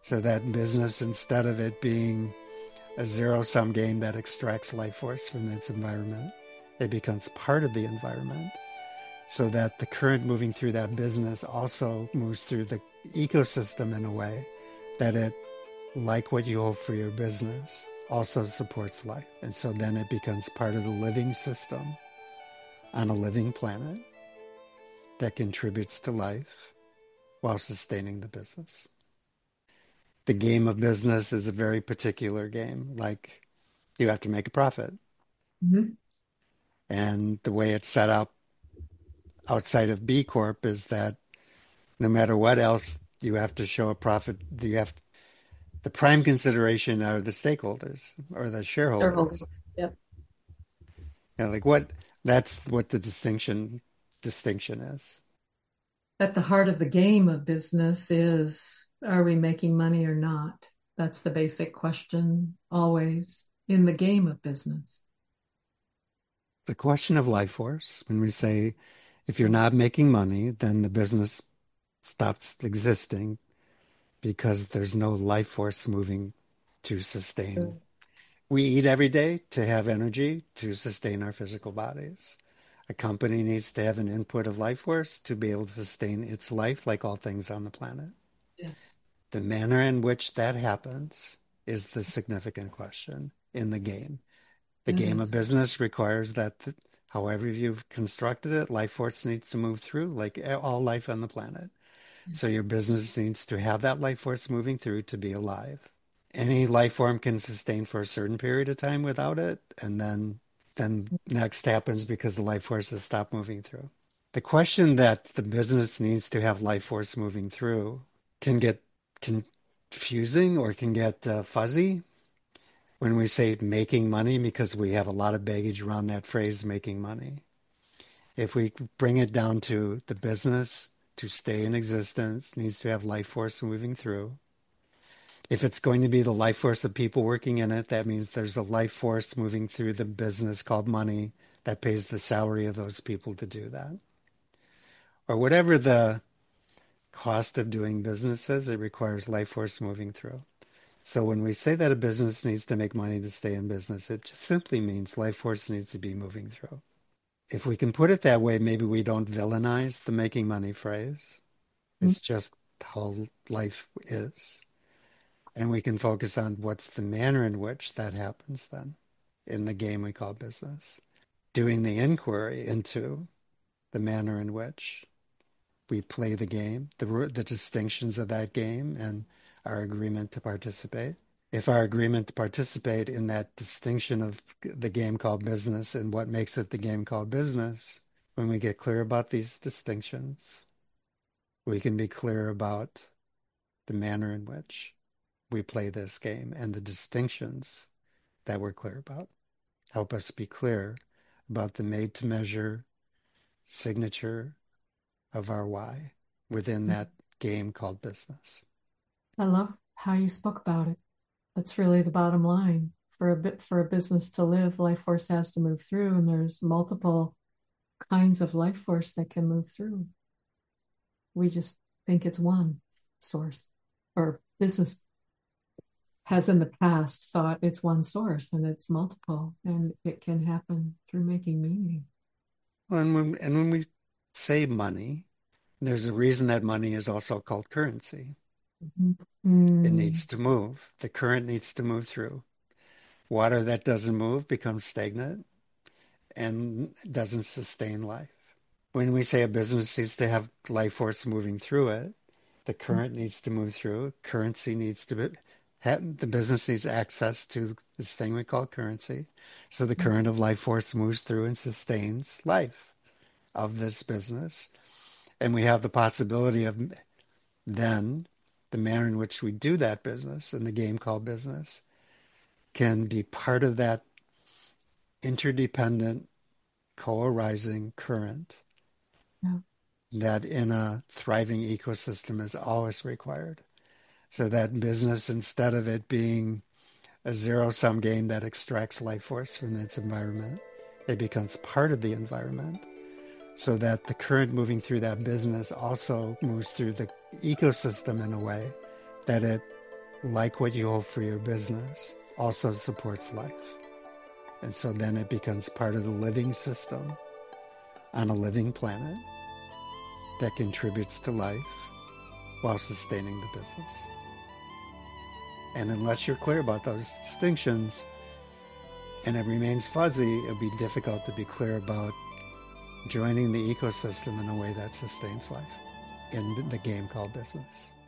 So that business, instead of it being a zero-sum game that extracts life force from its environment, it becomes part of the environment. So that the current moving through that business also moves through the ecosystem in a way that it, like what you hope for your business, also supports life. And so then it becomes part of the living system on a living planet that contributes to life while sustaining the business. The game of business is a very particular game. Like, you have to make a profit. Mhm. And the way it's set up outside of B Corp is that no matter what else, you have to show a profit. You have the prime consideration are the stakeholders or the Shareholders. shareholders. Yep. Like what that's what the distinction is. At the heart of the game of business is, are we making money or not? That's the basic question always in the game of business. The question of life force, when we say if you're not making money, then the business stops existing because there's no life force moving to sustain. We eat every day to have energy to sustain our physical bodies. A company needs to have an input of life force to be able to sustain its life, like all things on the planet. Yes. The manner in which that happens is the significant question in the game. The It game of is. business requires that, however you've constructed it, life force needs to move through, like all life on the planet. So your business needs to have that life force moving through to be alive. Any life form can sustain for a certain period of time without it, and then next happens because the life force has stopped moving through. The question that the business needs to have life force moving through can get confusing or can get fuzzy when we say making money because we have a lot of baggage around that phrase making money. If we bring it down to the business to stay in existence needs to have life force moving through. If it's going to be the life force of people working in it, that means there's a life force moving through the business called money that pays the salary of those people to do that. Or whatever the cost of doing business is, it requires life force moving through. So when we say that a business needs to make money to stay in business, it just simply means life force needs to be moving through. If we can put it that way, maybe we don't villainize the making money phrase. It's just how life is. And we can focus on what's the manner in which that happens then in the game we call business. Doing the inquiry into the manner in which we play the game, the distinctions of that game, and our agreement to participate. If our agreement to participate in that distinction of the game called business and what makes it the game called business, when we get clear about these distinctions, we can be clear about the manner in which we play this game and the distinctions that we're clear about. Help us be clear about the made to measure signature of our why within that game called business. I love how you spoke about it. That's really the bottom line. For a business to live, life force has to move through, and there's multiple kinds of life force that can move through. We just think it's one source, or business has in the past thought it's one source and it's multiple, and it can happen through making meaning. And when we say money, there's a reason that money is also called currency. It Mm. needs to move. The current needs to move through. Water that doesn't move becomes stagnant and doesn't sustain life. When we say a business needs to have life force moving through it, the current needs to move through. Currency needs to be, the business needs access to this thing we call currency. So the current of life force moves through and sustains life of this business. And we have the possibility of then the manner in which we do that business in the game called business can be part of that interdependent co-arising current Yeah. that in a thriving ecosystem is always required. So that business, instead of it being a zero-sum game that extracts life force from its environment, it becomes part of the environment. So that the current moving through that business also moves through the ecosystem in a way that it, like what you hope for your business, also supports life. And so then it becomes part of the living system on a living planet that contributes to life while sustaining the business. And unless you're clear about those distinctions and it remains fuzzy, it'll be difficult to be clear about joining the ecosystem in a way that sustains life in the game called business.